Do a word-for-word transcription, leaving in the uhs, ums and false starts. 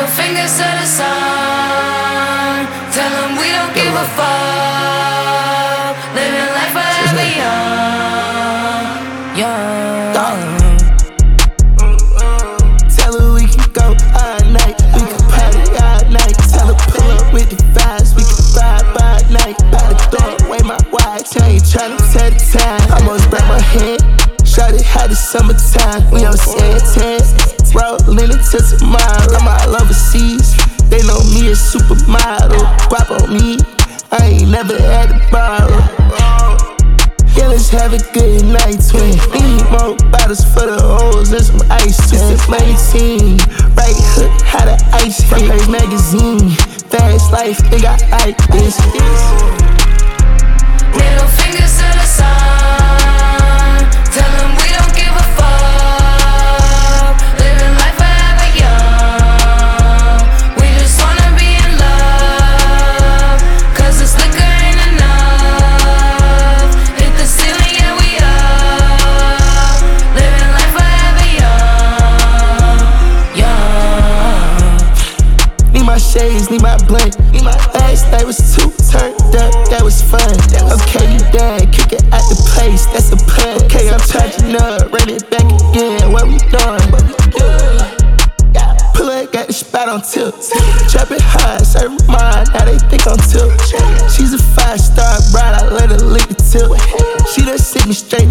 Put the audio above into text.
fingers to the sun. Tell them we don't give a fuck. Living life forever young, young. Tell her we can go all night, we can party all night. Tell her pull up with the vibes, we can ride by night. By the door, away my watch, I ain't tryna tell the time. Almost broke my head, shawty had the summertime. We on Santan, rollin' into tomorrow. I'm all overseas, they know me as supermodel. Guap on me, I ain't never had to borrow. Yeah, let's have a good night, twin. Need more bottles for the hoes and some ice, twin. It's the money team, right hook, how the ice hit. Front page magazine, fast life, think I like this. Middle fingers to the sun. Tell them we don't give a fuck. Living life forever young. We just wanna be in love, cause this liquor ain't enough. Hit the ceiling, yeah, we up. Living life forever young, young. Need my shades, need my blunt. Last night was too turned up, that was fun. Okay, you done, kick it out the place, that's a pun. Okay, I'm charging up, run it back again, what we doing? Pull up, got the spot on tilt. Trapping hard, serve mine, now they think I'm tilt. She's a five star bride, I let her lick the tip. She done sent me straight